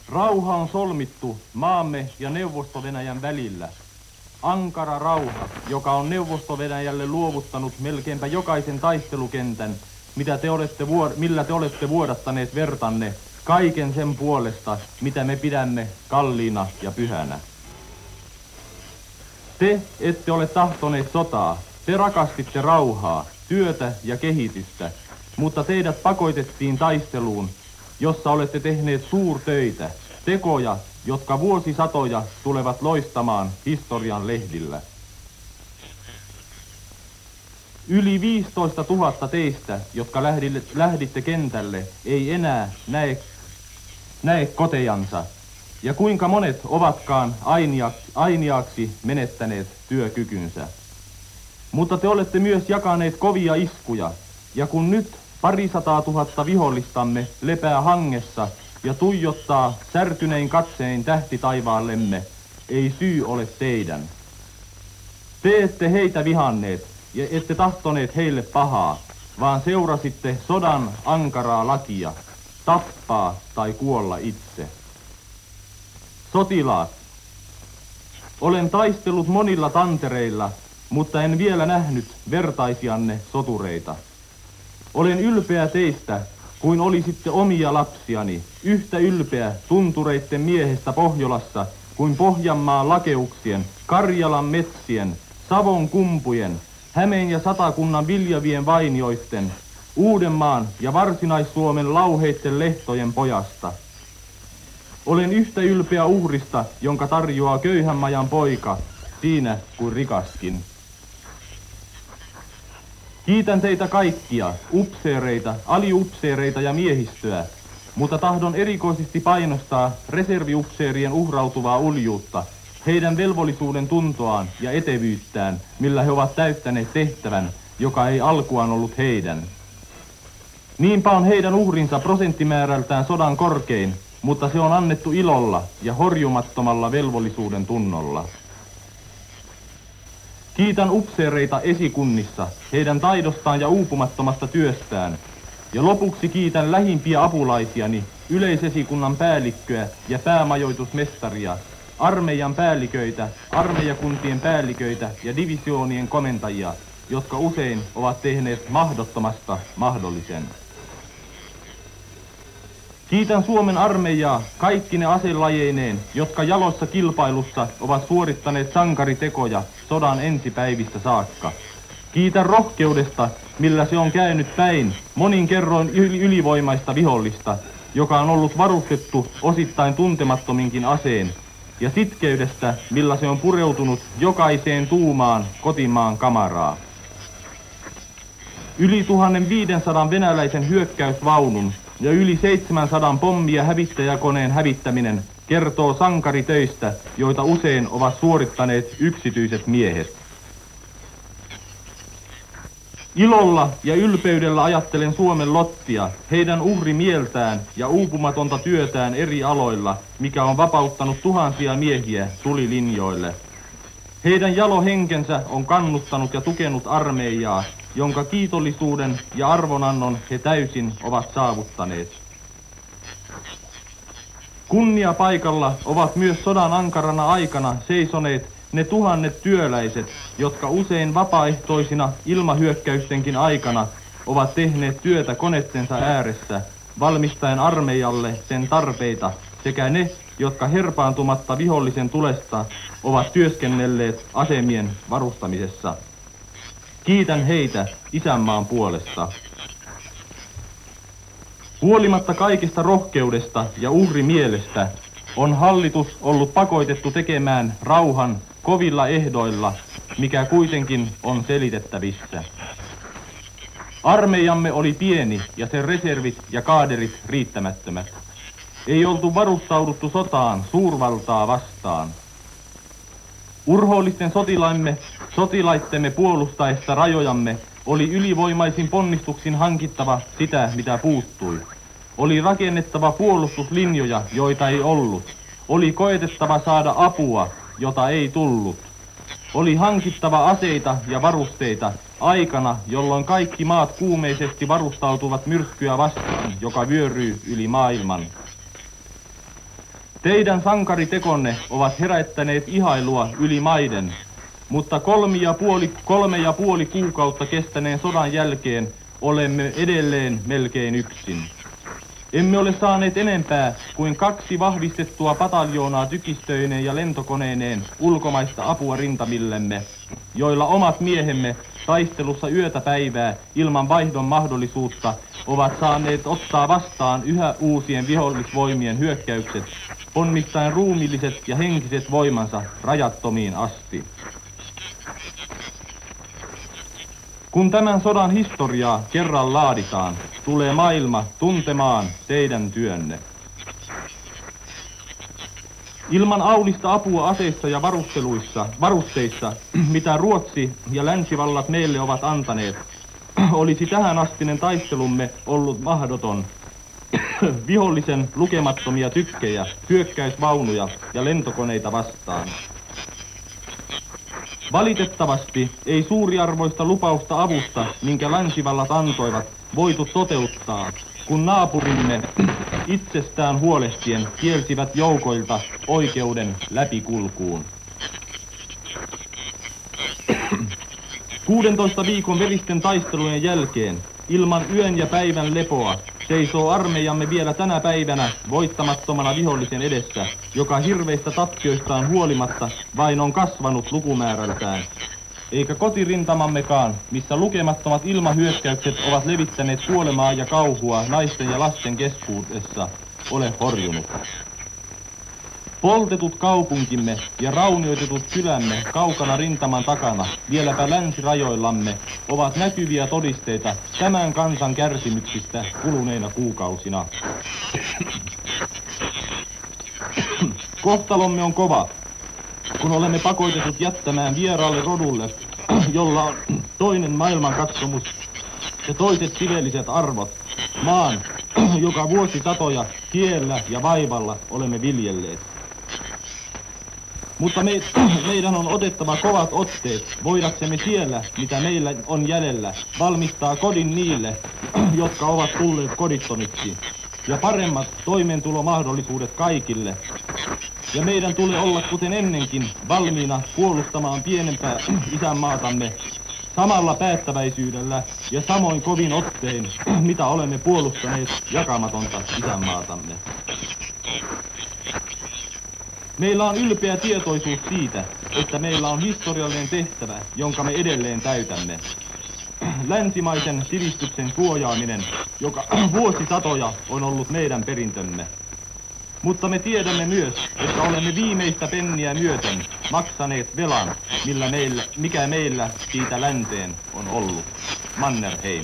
Rauha on solmittu maamme ja Neuvosto-Venäjän välillä. Ankara rauha, joka on Neuvosto-Venäjälle luovuttanut melkeinpä jokaisen taistelukentän, millä te olette vuodattaneet vertanne kaiken sen puolesta, mitä me pidämme kalliina ja pyhänä. Te ette ole tahtoneet sotaa, te rakastitte rauhaa, työtä ja kehitystä, mutta teidät pakotettiin taisteluun, jossa olette tehneet suurtöitä, tekoja, jotka vuosisatoja tulevat loistamaan historian lehdillä. Yli 15 000 teistä, jotka lähditte kentälle, ei enää näe kotejansa, ja kuinka monet ovatkaan ainiaaksi menettäneet työkykynsä. Mutta te olette myös jakaneet kovia iskuja, ja kun nyt 200 000 vihollistamme lepää hangessa ja tuijottaa särtynein katsein tähtitaivaallemme, ei syy ole teidän. Te ette heitä vihanneet ja ette tahtoneet heille pahaa, vaan seurasitte sodan ankaraa lakia, tappaa tai kuolla itse. Sotilaat, olen taistellut monilla tantereilla, mutta en vielä nähnyt vertaisianne sotureita. Olen ylpeä teistä, kuin olisitte omia lapsiani, yhtä ylpeä tuntureitten miehestä Pohjolassa, kuin Pohjanmaan lakeuksien, Karjalan metsien, Savon kumpujen, Hämeen ja Satakunnan viljavien vainioisten, Uudenmaan ja Varsinais-Suomen lauheitten lehtojen pojasta. Olen yhtä ylpeä uhrista, jonka tarjoaa köyhän majan poika, siinä kuin rikaskin. Kiitän teitä kaikkia, upseereita, aliupseereita ja miehistöä, mutta tahdon erikoisesti painostaa reserviupseerien uhrautuvaa uljuutta, heidän velvollisuuden tuntoaan ja etevyyttään, millä he ovat täyttäneet tehtävän, joka ei alkuaan ollut heidän. Niinpä on heidän uhrinsa prosenttimäärältään sodan korkein, mutta se on annettu ilolla ja horjumattomalla velvollisuuden tunnolla. Kiitän upseereita esikunnissa, heidän taidostaan ja uupumattomasta työstään. Ja lopuksi kiitän lähimpiä apulaisiani, yleisesikunnan päällikköä ja päämajoitusmestaria, armeijan päälliköitä, armeijakuntien päälliköitä ja divisioonien komentajia, jotka usein ovat tehneet mahdottomasta mahdollisen. Kiitän Suomen armeijaa kaikkine aselajeineen, jotka jalossa kilpailussa ovat suorittaneet sankaritekoja sodan ensipäivistä saakka. Kiitän rohkeudesta, millä se on käynyt päin monin kerroin ylivoimaista vihollista, joka on ollut varustettu osittain tuntemattominkin aseen, ja sitkeydestä, millä se on pureutunut jokaiseen tuumaan kotimaan kamaraa. Yli 1500 venäläisen hyökkäysvaunun ja yli 700 pommi- ja hävittäjäkoneen hävittäminen kertoo sankaritöistä, joita usein ovat suorittaneet yksityiset miehet. Ilolla ja ylpeydellä ajattelen Suomen lottia, heidän uhrimieltään ja uupumatonta työtään eri aloilla, mikä on vapauttanut tuhansia miehiä tulilinjoille. Heidän jalohenkensä on kannuttanut ja tukenut armeijaa, jonka kiitollisuuden ja arvonannon he täysin ovat saavuttaneet. Kunniapaikalla ovat myös sodan ankarana aikana seisoneet ne tuhannet työläiset, jotka usein vapaaehtoisina ilmahyökkäystenkin aikana ovat tehneet työtä konettensa ääressä, valmistaen armeijalle sen tarpeita, sekä ne, jotka herpaantumatta vihollisen tulesta ovat työskennelleet asemien varustamisessa. Kiitän heitä isänmaan puolesta. Huolimatta kaikesta rohkeudesta ja uhrimielestä on hallitus ollut pakotettu tekemään rauhan kovilla ehdoilla, mikä kuitenkin on selitettävissä. Armeijamme oli pieni ja sen reservit ja kaaderit riittämättömät. Ei oltu varustauduttu sotaan suurvaltaa vastaan. Urhoollisten sotilaittemme puolustaessa rajojamme oli ylivoimaisin ponnistuksin hankittava sitä, mitä puuttui. Oli rakennettava puolustuslinjoja, joita ei ollut. Oli koetettava saada apua, jota ei tullut. Oli hankittava aseita ja varusteita aikana, jolloin kaikki maat kuumeisesti varustautuvat myrskyä vastaan, joka vyöryy yli maailman. Teidän sankaritekonne ovat herättäneet ihailua yli maiden, mutta 3,5 kuukautta kestäneen sodan jälkeen olemme edelleen melkein yksin. Emme ole saaneet enempää kuin 2 vahvistettua pataljoonaa tykistöineen ja lentokoneineen ulkomaista apua rintamillemme, joilla omat miehemme taistelussa yötä päivää ilman vaihdon mahdollisuutta ovat saaneet ottaa vastaan yhä uusien vihollisvoimien hyökkäykset, ponnistaen ruumilliset ja henkiset voimansa rajattomiin asti. Kun tämän sodan historiaa kerran laaditaan, tulee maailma tuntemaan teidän työnne. Ilman aulista apua aseissa ja varusteissa, mitä Ruotsi ja länsivallat meille ovat antaneet, olisi tähänastinen taistelumme ollut mahdoton. Vihollisen lukemattomia tykkejä, hyökkäysvaunuja ja lentokoneita vastaan. Valitettavasti ei suuriarvoista lupausta avusta, minkä länsivallat antoivat, voitu toteuttaa, kun naapurimme itsestään huolehtien kielsivät joukoilta oikeuden läpikulkuun. 16 viikon veristen taistelujen jälkeen, ilman yön ja päivän lepoa, seisoo armeijamme vielä tänä päivänä voittamattomana vihollisen edessä, joka hirveistä tappioistaan huolimatta vain on kasvanut lukumäärältään. Eikä kotirintamammekaan, missä lukemattomat ilmahyökkäykset ovat levittäneet kuolemaa ja kauhua naisten ja lasten keskuudessa, ole horjunut. Poltetut kaupunkimme ja raunioitetut kylämme kaukana rintaman takana, vieläpä länsirajoillamme, ovat näkyviä todisteita tämän kansan kärsimyksistä kuluneina kuukausina. Kohtalomme on kova, kun olemme pakotetut jättämään vieraalle rodulle, jolla on toinen maailmankatsomus ja toiset siveelliset arvot, maan, joka vuosisatoja kiellä ja vaivalla olemme viljelleet. Mutta meidän on otettava kovat otteet, voidaksemme siellä, mitä meillä on jäljellä, valmistaa kodin niille, jotka ovat tulleet kodittomiksi, ja paremmat toimeentulomahdollisuudet kaikille. Ja meidän tulee olla kuten ennenkin valmiina puolustamaan pienempää isänmaatamme samalla päättäväisyydellä ja samoin kovin ottein, mitä olemme puolustaneet jakamatonta isänmaatamme. Meillä on ylpeä tietoisuus siitä, että meillä on historiallinen tehtävä, jonka me edelleen täytämme. Länsimaisen sivistyksen suojaaminen, joka vuosisatoja on ollut meidän perintömme. Mutta me tiedämme myös, että olemme viimeistä penniä myöten maksaneet velan, mikä meillä siitä länteen on ollut. Mannerheim.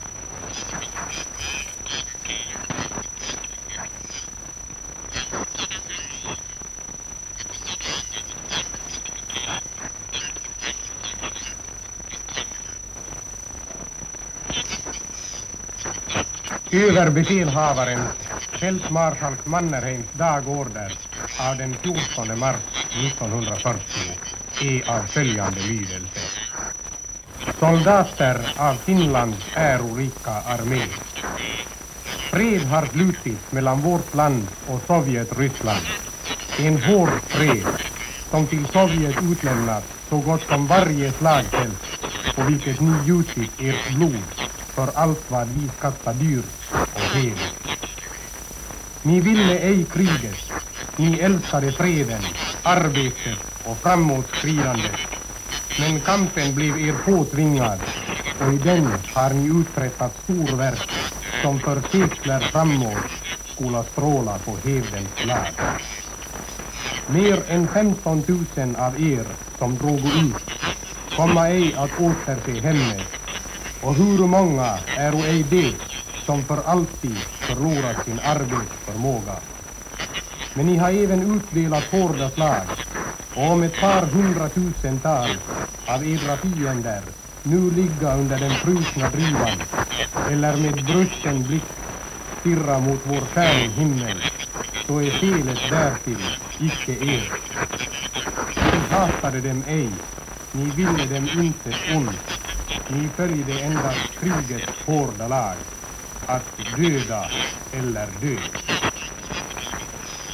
Överbefälhavaren fältmarskalk Mannerheims dagorder av den 14 mars 1940 är av följande lydelse. Soldater av Finlands ärorika armé. Fred har slutits mellan vårt land och Sovjet-Ryssland. En hård fred som till Sovjet utlämnat så gott som varje slagfält på vilket ni gjutit ert blod för allt vad vi skattar dyrt och heligt. Ni ville ej kriget, ni älskade freden, arbetet och framåtskridandet. Men kampen blev er påtvingad och i den har ni uträttat stor verk som för sekler framåt skola stråla på hävdens lag. Mer än 15 000 av er som drog ut komma ej att återse hemmet. Och hur många är ej det som för alltid förlorat sin arbetsförmåga. Men ni har även utdelat hårda slag, och om ett par 100 000-tal av edra fiender nu ligga under den frusna drivan eller med brusten blick stirra mot vår stjärnhimmel, så är felet därtill icke ert. Ni hatade dem ej, ni ville dem inte ont. Ni följde endast krigets hårda lag, att döda eller dö.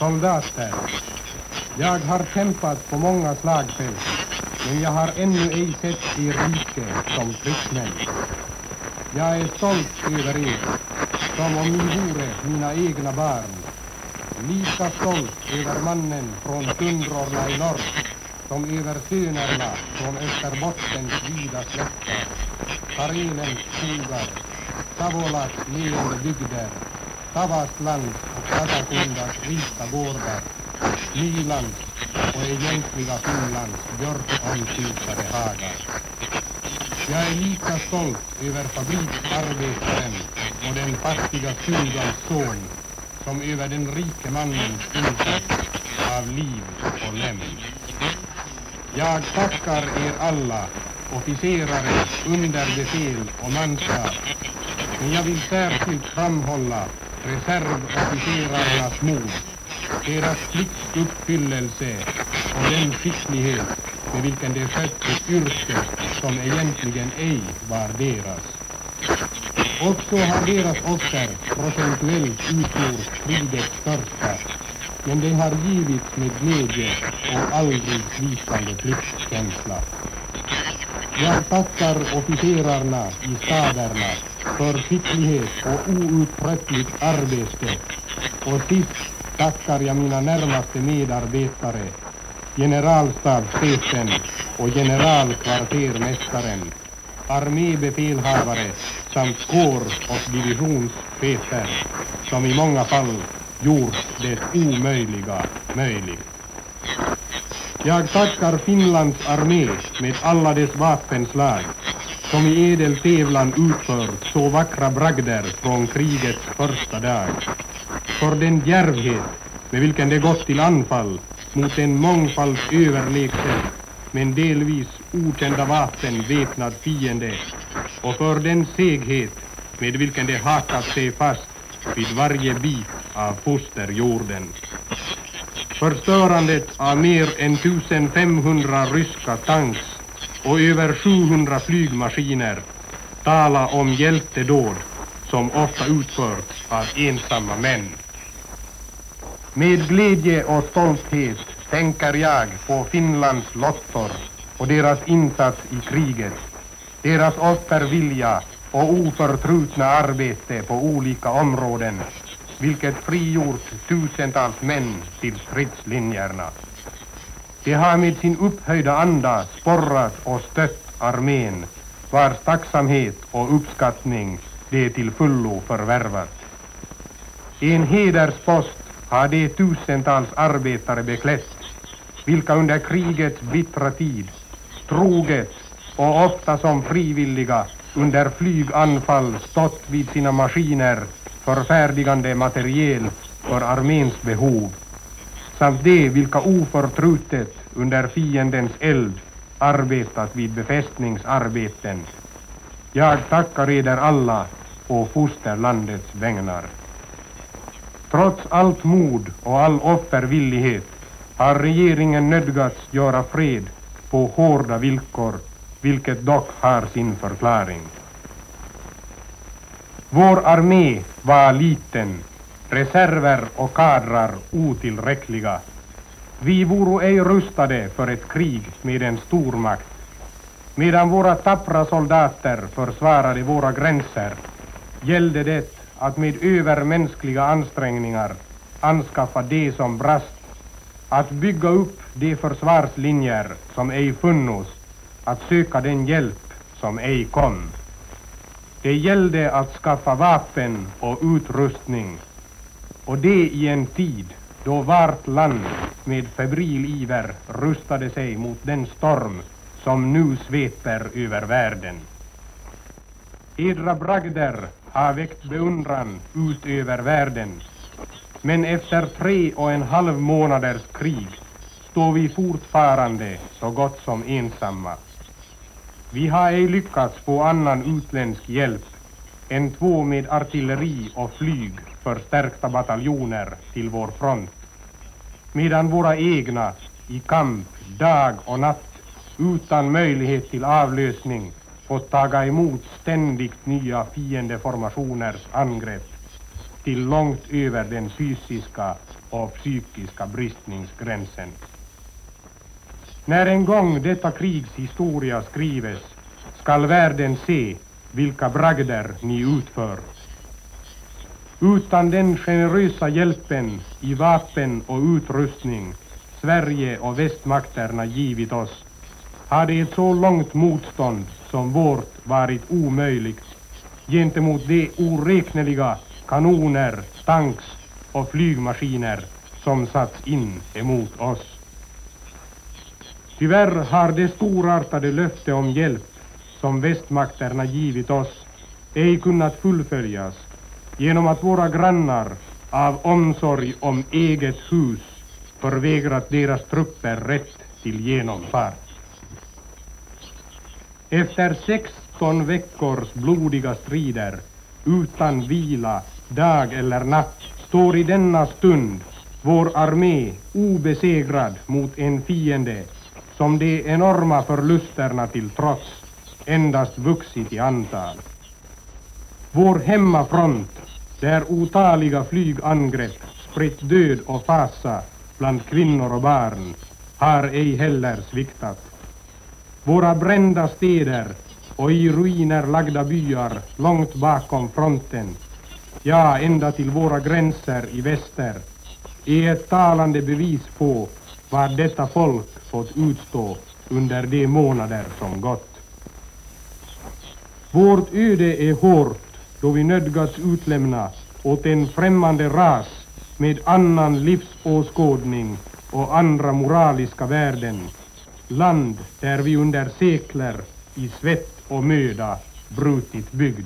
soldater. Jag har kämpat på många slagfält, men jag har ännu ej sett er rike som krigsmän. Jag är stolt över er, som om ni vore mina egna barn. Lika stolt över mannen från tundrorna i norr, som över sönerna från Österbottens vida släkter, Karelens skogar, Savolas leende bygder, Tavastlands och Katakundas rika gårdar, Nylands och egentliga Finlands björkomskyltade hagar. Jag är lika stolt över fabriksarbetaren och den fattiga stugans son, som över den rike mannens insats av liv och lem. Jag tackar er alla, officerare, underbefäl och manskap, men jag vill särskilt framhålla reservofficerarnas mod, deras pliktuppfyllelse och den skicklighet med vilken de skött ett yrke som egentligen ej var deras. Också har deras offer procentuellt utgjort krigets största, men de har givits med glädje och aldrig svikande pliktkänsla. Jag tackar officerarna i staberna för skicklighet och outtröttligt arbete, och sist tackar jag mina närmaste medarbetare, generalstabschefen och generalkvartermästaren, armébefälhavare samt kår- och divisionschefer, som i många fall gjort det omöjliga möjligt. Jag tackar Finlands armé med alla dess vapenslag, som i edel tävlan utfört så vackra bragder från krigets första dag, för den djärvhet med vilken det gått till anfall mot en mångfald överlägsen men delvis okända vapen väpnad fiende, och för den seghet med vilken det hakat sig fast vid varje bit av fosterjorden. Förstörandet av mer än 1500 ryska tanks och över 700 flygmaskiner tala om hjältedåd som ofta utförts av ensamma män. Med glädje och stolthet tänker jag på Finlands lottor och deras insats i kriget, deras offervilja och oförtrutna arbete på olika områden, vilket frigjort tusentals män till stridslinjerna. De har med sin upphöjda anda sporrat och stött armén, vars tacksamhet och uppskattning de till fullo förvärvat. En hederspost har de tusentals arbetare beklätt, vilka under krigets bittra tid troget och ofta som frivilliga under flyganfall stått vid sina maskiner förfärdigande materiel för arméns behov, samt de vilka oförtrutet under fiendens eld arbetat vid befästningsarbeten. Jag tackar eder alla på fosterlandets vägnar. Trots allt mod och all offervillighet har regeringen nödgats göra fred på hårda villkor, vilket dock har sin förklaring. Vår armé var liten, reserver och kadrar otillräckliga. Vi voro ej rustade för ett krig med en stormakt. Medan våra tappra soldater försvarade våra gränser, gällde det att med övermänskliga ansträngningar anskaffa det som brast, att bygga upp de försvarslinjer som ej funnits, att söka den hjälp som ej kom. Det gällde att skaffa vapen och utrustning, och det i en tid då vart land med febril iver rustade sig mot den storm som nu sveper över världen. Edra bragder har väckt beundran ut över världen, men efter 3,5 månaders krig står vi fortfarande så gott som ensamma. Vi har ej lyckats få annan utländsk hjälp än 2 med artilleri och flyg förstärkta bataljoner till vår front, medan våra egna i kamp dag och natt utan möjlighet till avlösning fått taga emot ständigt nya fiendeformationers angrepp. till långt över den fysiska och psykiska bristningsgränsen. När en gång detta krigs historia skrives skall världen se vilka bragder ni utför. Utan den generösa hjälpen i vapen och utrustning Sverige och västmakterna givit oss hade ett så långt motstånd som vårt varit omöjligt gentemot de oräkneliga kanoner, tanks och flygmaskiner som satts in emot oss. Tyvärr har det storartade löfte om hjälp som västmakterna givit oss ej kunnat fullföljas genom att våra grannar av omsorg om eget hus förvägrat deras trupper rätt till genomfart. Efter 16 veckors blodiga strider utan vila, dag eller natt, står i denna stund vår armé obesegrad mot en fiende som de enorma förlusterna till trots endast vuxit i antal. Vår hemmafront, där otaliga flygangrepp spritt död och fasa bland kvinnor och barn, har ej heller sviktat. Våra brända städer och i ruiner lagda byar långt bakom fronten, ja ända till våra gränser i väster, är ett talande bevis på vad detta folk fått utstå under de månader som gått. Vårt öde är hårt då vi nödgats utlämna åt en främmande ras med annan livsåskådning och andra moraliska värden, land där vi under sekler i svett och möda brutit bygd.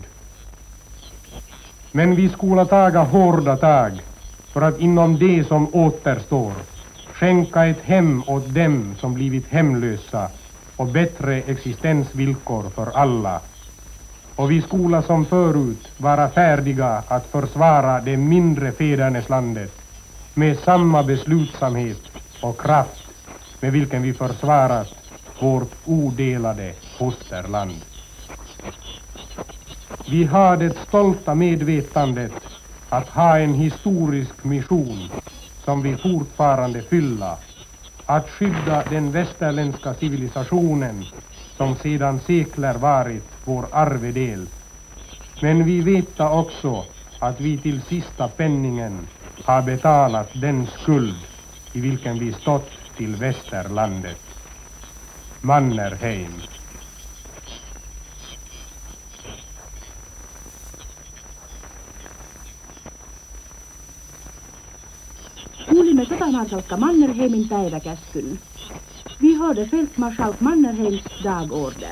Men vi skola taga hårda tag för att inom det som återstår skänka ett hem åt dem som blivit hemlösa och bättre existensvillkor för alla. Och vi skola som förut vara färdiga att försvara det mindre fäderneslandet med samma beslutsamhet och kraft med vilken vi försvarat vårt odelade fosterland. Vi har det stolta medvetandet att ha en historisk mission som vi fortfarande fylla, att skydda den västerländska civilisationen som sedan sekler varit vår arvedel. Men vi vet också att vi till sista penningen har betalat den skuld i vilken vi stått till västerlandet. Mannerheim. Kuulimme sotamarsalkka Mannerheimin päiväkäskyn. Vi hörde fältmarskalk Mannerheims dagorder.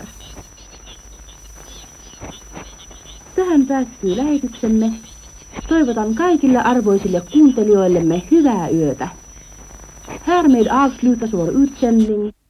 Tähän päättyy lähetyksemme. Toivotan kaikille arvoisille kuuntelijoillemme hyvää yötä. Härmed avslutas vår utsändning.